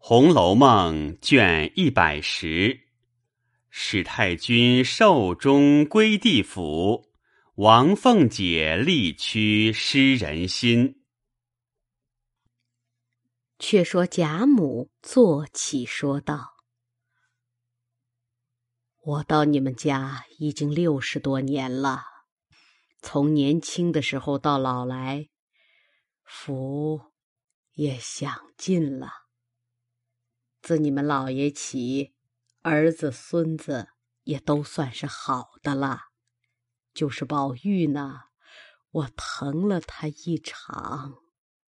红楼梦》卷110，史太君寿终归地府，王凤姐力屈失人心。 却说贾母坐起说道：我到你们家已经60多年了，从年轻的时候到老来，福也享尽了。自你们老爷起，儿子孙子也都算是好的了。就是宝玉呢，我疼了他一场。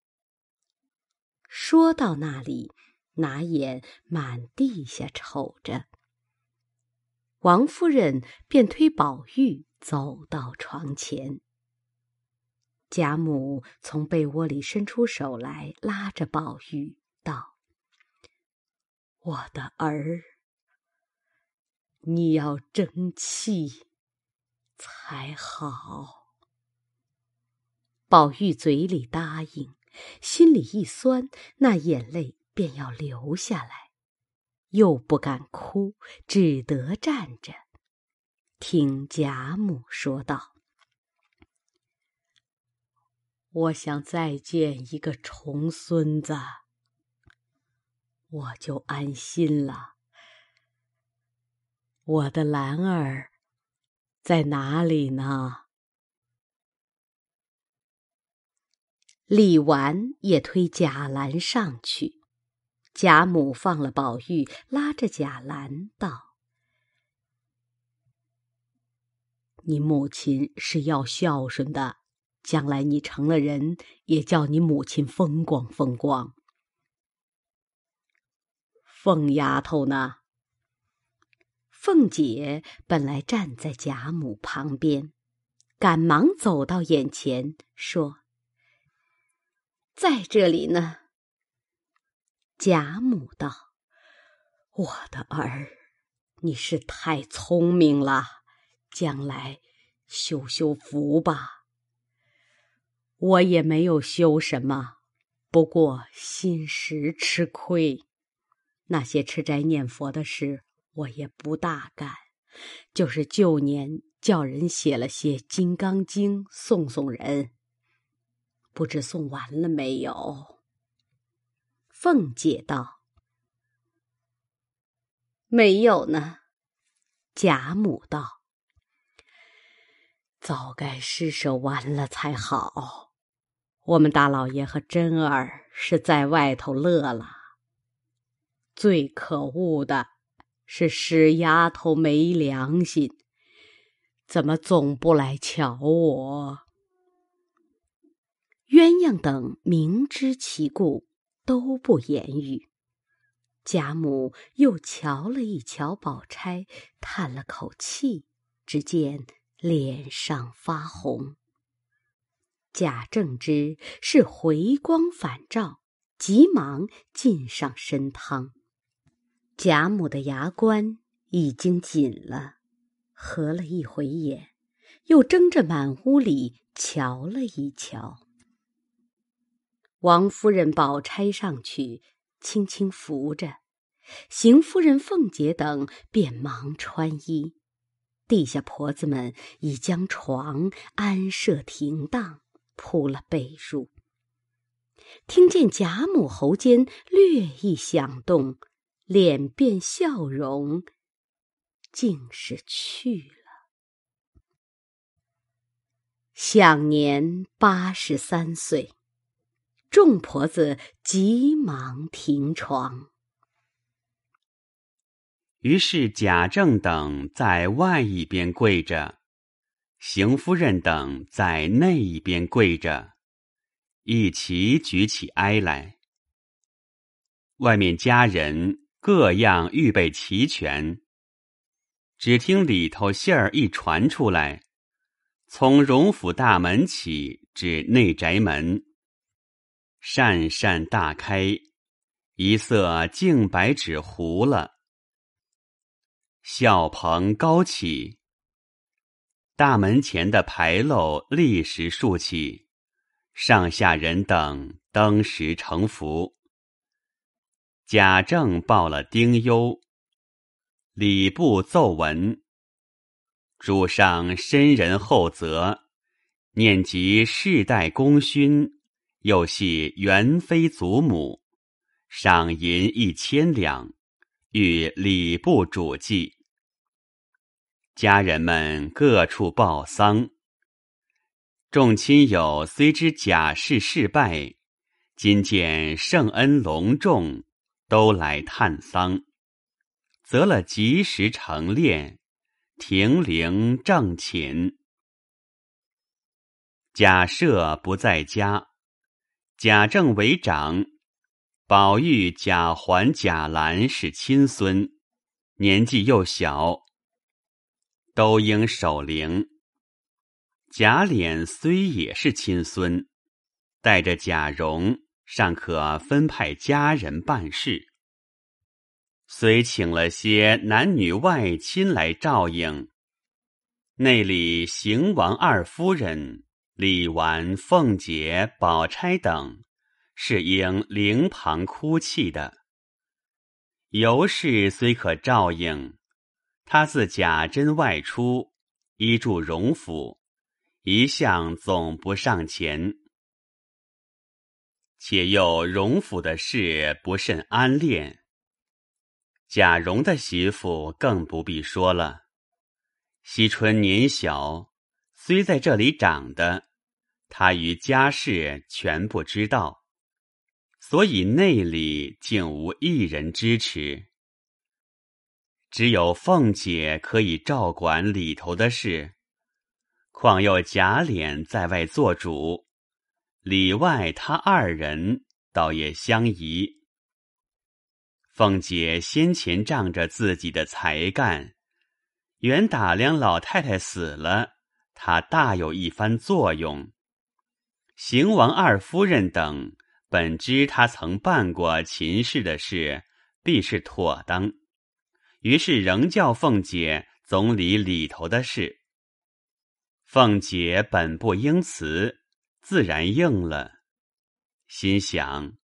说到那里，拿眼满地下瞅着。王夫人便推宝玉走到床前。贾母从被窝里伸出手来，拉着宝玉道：我的儿，你要争气才好。宝玉嘴里答应，心里一酸，那眼泪便要流下来，又不敢哭，只得站着，听贾母说道：我想再见一个重孙子，我就安心了。我的兰儿在哪里呢？李纨也推贾兰上去。贾母放了宝玉，拉着贾兰道：你母亲是要孝顺的，将来你成了人，也叫你母亲风光风光。凤丫头呢？凤姐本来站在贾母旁边，赶忙走到眼前，说：在这里呢。贾母道：我的儿，你是太聪明了，将来修修福吧。我也没有修什么，不过心时吃亏。那些吃斋念佛的事我也不大干，就是旧年叫人写了些《金刚经》送送人，不知送完了没有。凤姐道：没有呢。贾母道：早该施舍完了才好。我们大老爷和珍儿是在外头乐了，最可恶的是使丫头没良心，怎么总不来瞧我？鸳鸯等明知其故，都不言语。贾母又瞧了一瞧宝钗，叹了口气，只见脸上发红。贾政知是回光返照，急忙进上参汤。贾母的牙关已经紧了，合了一回眼，又睁着满屋里瞧了一瞧。王夫人、宝钗上去轻轻扶着，邢夫人、凤姐等便忙穿衣。地下婆子们已将床安设停当，铺了被褥。听见贾母喉间略一响动，脸变笑容，竟是去了。享年83岁，众婆子急忙停床。 于是贾政等在外一边跪着，邢夫人等在内一边跪着，一齐举起哀来。外面家人各样预备齐全，只听里头信儿一传出来，从荣府大门起至内宅门，扇扇大开，一色净白纸糊了。孝棚高起，大门前的牌楼立时竖起，上下人等登时成服。 贾政报了丁忧。礼部奏闻：主上深仁厚泽，念及世代功勋，又系元妃祖母，赏银1000两，欲礼部主祭。家人们各处报丧。众亲友虽知贾氏事败，今见圣恩隆重，都来探丧，择了吉时成殓，停灵正寝。贾赦不在家，贾政为长，宝玉、贾环、贾兰是亲孙，年纪又小，都应守灵。贾琏虽也是亲孙，带着贾蓉尚可分派家人办事，虽请了些男女外亲来照应，内里邢王二夫人、李纨、凤姐、宝钗等是应灵旁哭泣的。尤氏虽可照应，他自贾珍外出，依住荣府，一向总不上前。且又荣府的事不甚安恋，贾蓉的媳妇更不必说了。惜春年小，虽在这里长的，她于家事全不知道，所以内里竟无一人支持。只有凤姐可以照管里头的事，况又贾琏在外做主，里外他二人倒也相宜。凤姐先前仗着自己的才干，原打量老太太死了，她大有一番作用。邢王二夫人等本知她曾办过秦氏的事，必是妥当，于是仍叫凤姐总理里头的事。凤姐本不应辞，自然应了，心想：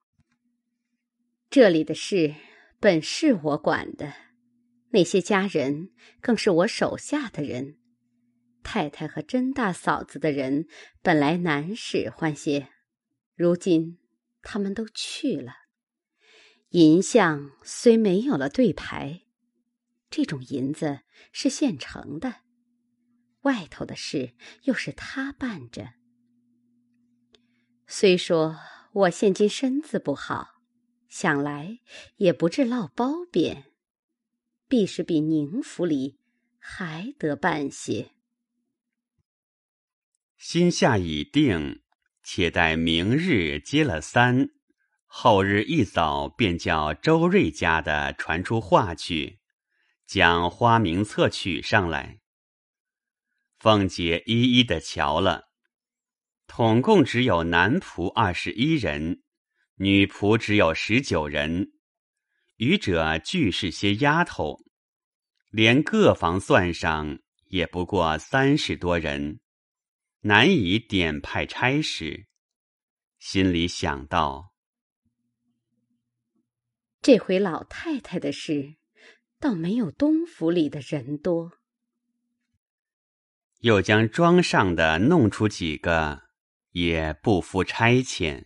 这里的事本是我管的，那些家人更是我手下的人。太太和甄大嫂子的人本来难使唤些，如今他们都去了。银项虽没有了对牌，这种银子是现成的，外头的事又是他办着。虽说我现今身子不好，想来也不至落包贬，必是比宁府里还得办些。 心下已定，且待明日接了3，后日一早便叫周瑞家的传出话去，将花名册取上来。凤姐一一的瞧了，统共只有男仆21人，女仆只有19人，余者俱是些丫头，连各房算上也不过30多人，难以点派差使。心里想到， 这回老太太的事倒没有东府里的人多。 又将庄上的弄出几个，也不敷差遣。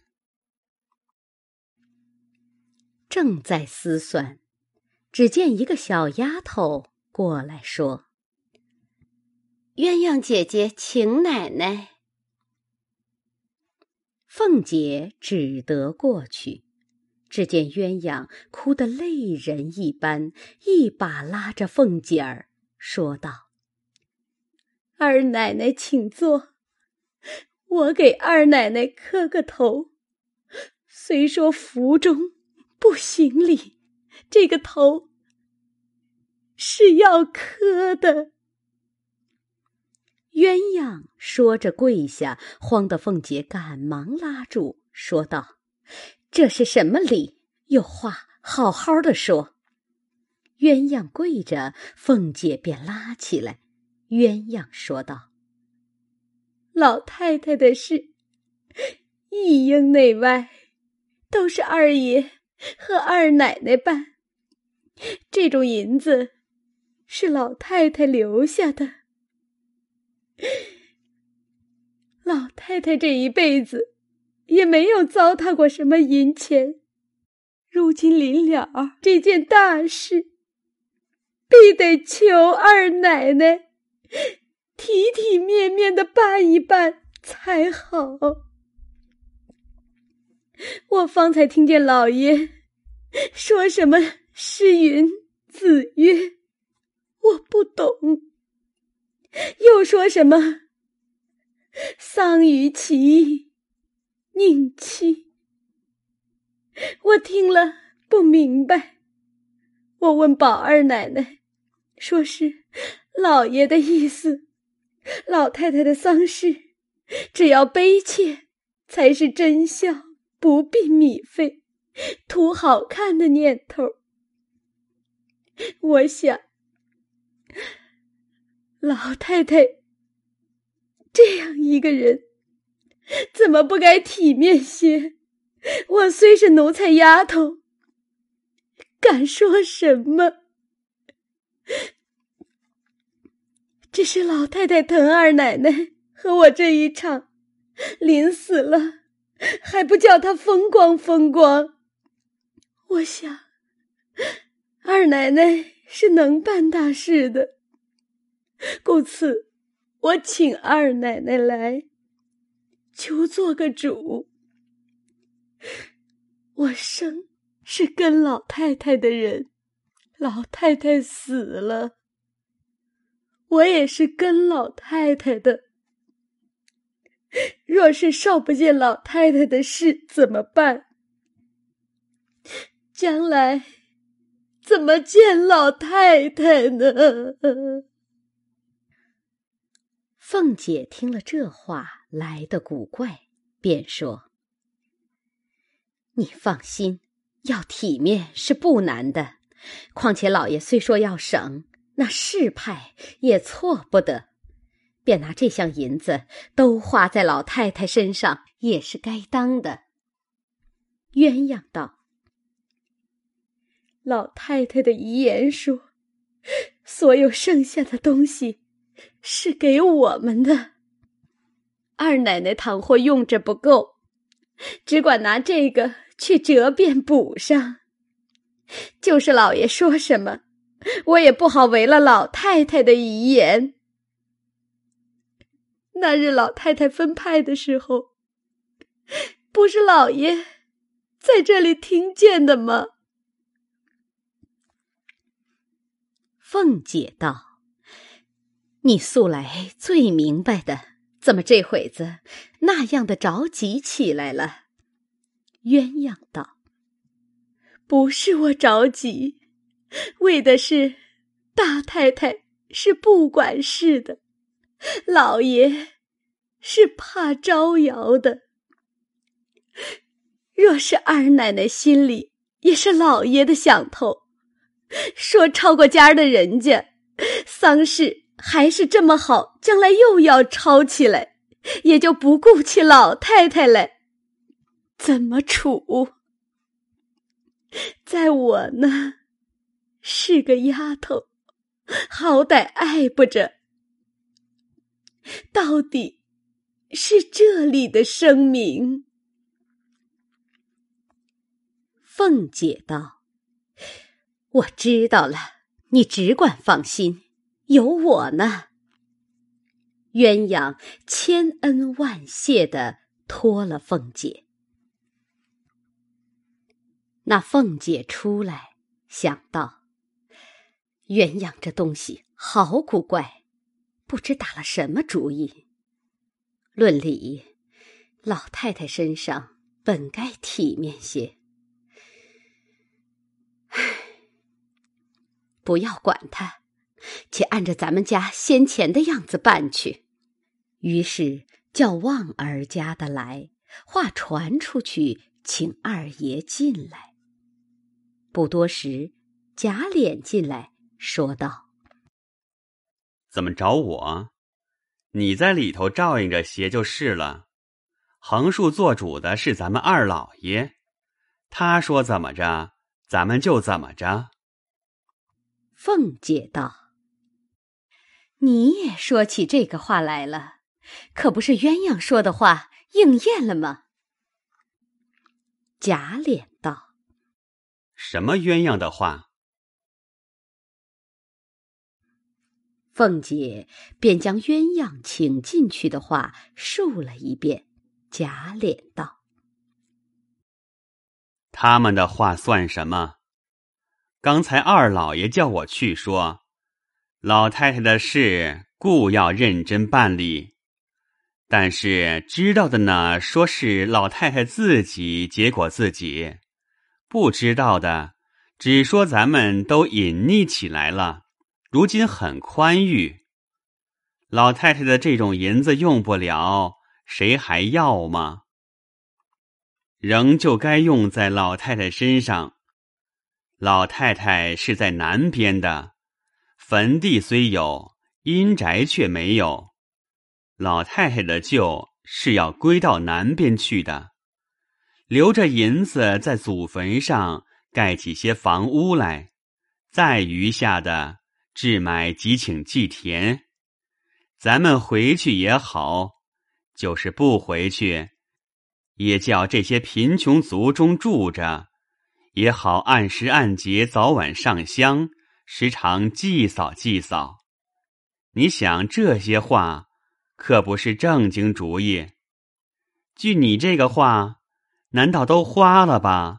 正在思算，只见一个小丫头过来说：鸳鸯姐姐请奶奶。凤姐只得过去，只见鸳鸯哭得泪人一般，一把拉着凤姐儿，说道：二奶奶请坐，我给二奶奶磕个头。虽说府中不行礼，这个头是要磕的。鸳鸯说着跪下，慌得凤姐赶忙拉住，说道：这是什么礼？有话好好的说。鸳鸯跪着，凤姐便拉起来。鸳鸯说道：老太太的事，一应内外，都是二爷和二奶奶办。这种银子是老太太留下的。老太太这一辈子也没有糟蹋过什么银钱，如今临了这件大事，必得求二奶奶体体面面的办一办才好。我方才听见老爷说什么诗云子曰，我不懂，又说什么丧于期宁戚，我听了不明白。我问宝二奶奶，说是老爷的意思，老太太的丧事只要悲切才是真孝，不必米费，图好看的念头。我想老太太这样一个人怎么不该体面些？我虽是奴才丫头，敢说什么？只是老太太疼二奶奶和我这一场，临死了还不叫她风光风光。我想二奶奶是能办大事的，故此我请二奶奶来，求做个主。我生是跟老太太的人，老太太死了，我也是跟老太太的。若是少不见老太太的事怎么办？将来怎么见老太太呢？凤姐听了这话来得古怪，便说：你放心，要体面是不难的，况且老爷虽说要省，那事派也错不得，便拿这项银子都花在老太太身上，也是该当的。鸳鸯道：老太太的遗言说，所有剩下的东西是给我们的，二奶奶倘或用着不够，只管拿这个去折变补上。就是老爷说什么，我也不好违了老太太的遗言。那日老太太分派的时候，不是老爷在这里听见的吗？凤姐道：你素来最明白的，怎么这会子那样的着急起来了？鸳鸯道：不是我着急，为的是大太太是不管事的，老爷是怕招摇的。若是二奶奶心里也是老爷的想头，说抄过家的人家，丧事还是这么好，将来又要抄起来，也就不顾起老太太来，怎么处？在我呢，是个丫头，好歹爱不着，到底是这里的声名。凤姐道：我知道了，你只管放心，有我呢。鸳鸯千恩万谢地托了凤姐。那凤姐出来，想到鸳鸯这东西好古怪，不知打了什么主意。论理，老太太身上本该体面些。不要管他，且按着咱们家先前的样子办去。于是叫旺儿家的来，话传出去，请二爷进来。不多时，贾琏进来说道： 怎么找我？你在里头照应着些就是了。横竖做主的是咱们二老爷， 他说怎么着，咱们就怎么着。 凤姐道：你也说起这个话来了，可不是鸳鸯说的话应验了吗？贾琏道： 什么鸳鸯的话？ 凤姐便将鸳鸯请进去的话述了一遍。贾琏道： 他们的话算什么？刚才二老爷叫我去说，老太太的事固要认真办理，但是知道的呢，说是老太太自己结果自己；不知道的，只说咱们都隐匿起来了，如今很宽裕。老太太的这种银子用不了，谁还要吗？仍旧该用在老太太身上。老太太是在南边的，坟地虽有，阴宅却没有。老太太的旧是要归到南边去的，留着银子在祖坟上盖起些房屋来，再余下的置买几顷祭田。咱们回去也好，就是不回去，也叫这些贫穷族中住着，也好按时按节早晚上香，时常祭扫祭扫。你想这些话可不是正经主意，据你这个话，难道都花了吧？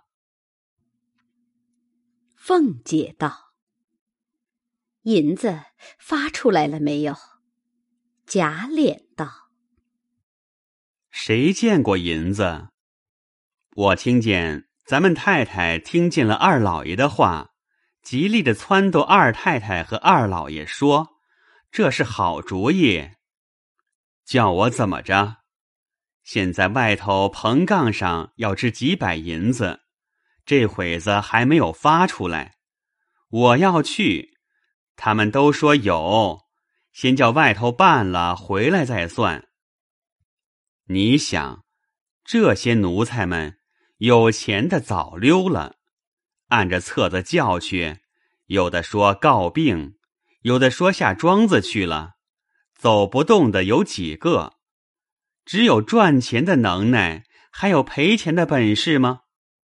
凤姐道：银子发出来了没有？贾琏道： 谁见过银子？我听见咱们太太听见了二老爷的话，极力的撺掇二太太和二老爷说，这是好主意。叫我怎么着？现在外头棚杠上要支几百银子，这会子还没有发出来。我要去，他们都说有，先叫外头办了，回来再算。你想，这些奴才们有钱的早溜了，按着册子叫去，有的说告病，有的说下庄子去了，走不动的有几个？只有赚钱的能耐，还有赔钱的本事吗？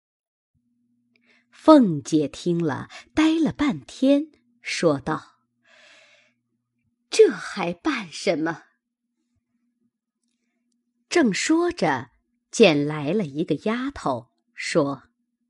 凤姐听了，呆了半天，说道：这还办什么？正说着，见来了一个丫头，说：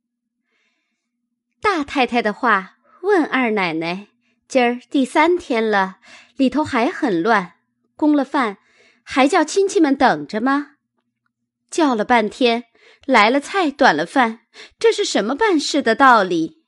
大太太的话问二奶奶，今儿第3天了，里头还很乱，供了饭，还叫亲戚们等着吗？叫了半天，来了菜，短了饭，这是什么办事的道理？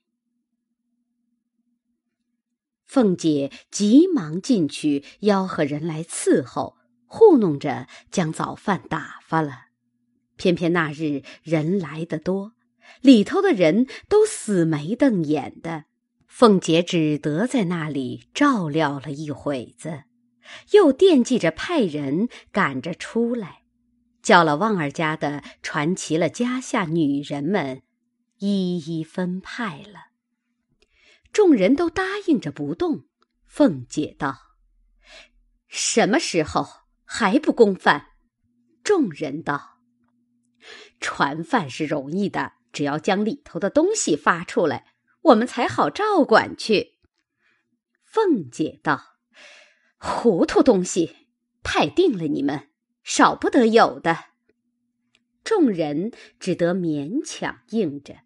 凤姐急忙进去吆喝人来伺候，糊弄着将早饭打发了。偏偏那日人来得多，里头的人都死眉瞪眼的，凤姐只得在那里照料了一会子，又惦记着派人赶着出来，叫了旺儿家的传齐了家下女人们，一一分派了。众人都答应着不动。凤姐道：什么时候还不供饭？众人道：传饭是容易的，只要将里头的东西发出来，我们才好照管去。凤姐道：糊涂东西，派定了你们，少不得有的。众人只得勉强应着。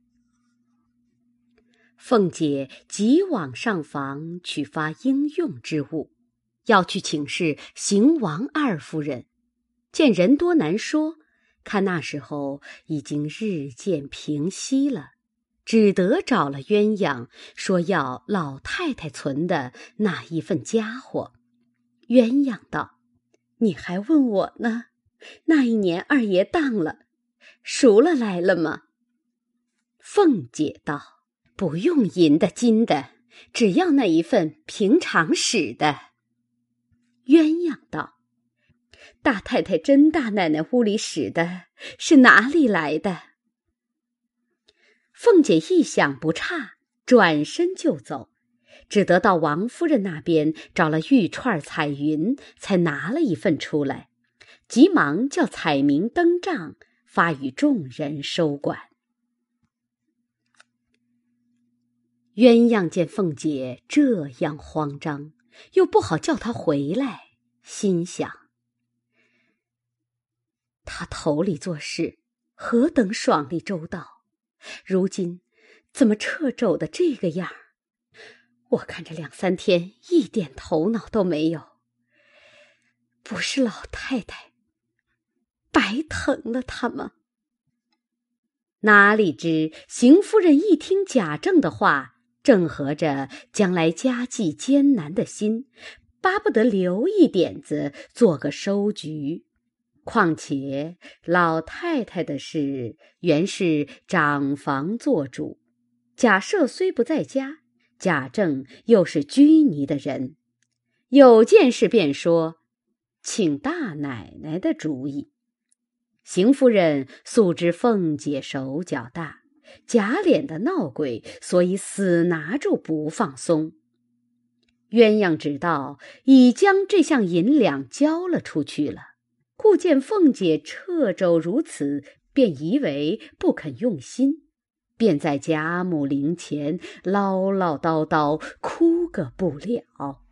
凤姐急往上房去发应用之物，要去请示邢王二夫人，见人多难说，看那时候已经日渐平息了，只得找了鸳鸯，说要老太太存的那一份家伙。鸳鸯道：你还问我呢？那一年二爷当了，赎了来了吗？凤姐道：不用银的金的，只要那一份平常使的。鸳鸯道：大太太甄大奶奶屋里使的是哪里来的？ 凤姐一想不差，转身就走，只得到王夫人那边找了玉串彩云，才拿了一份出来，急忙叫彩明登帐，发与众人收管。鸳鸯见凤姐这样慌张，又不好叫她回来，心想：她头里做事何等爽利周到，如今怎么掣肘的这个样儿？我看这2、3天一点头脑都没有，不是老太太白疼了她吗？哪里知邢夫人一听贾政的话，正合着将来家计艰难的心，巴不得留一点子做个收局。况且老太太的事原是长房做主，贾赦虽不在家，贾政又是拘泥的人，有件事便说请大奶奶的主意。邢夫人素知凤姐手脚大，假脸的闹鬼，所以死拿住不放松。鸳鸯知道已将这项银两交了出去了，故见凤姐掣肘如此，便以为不肯用心，便在贾母灵前唠唠叨叨，哭个不了。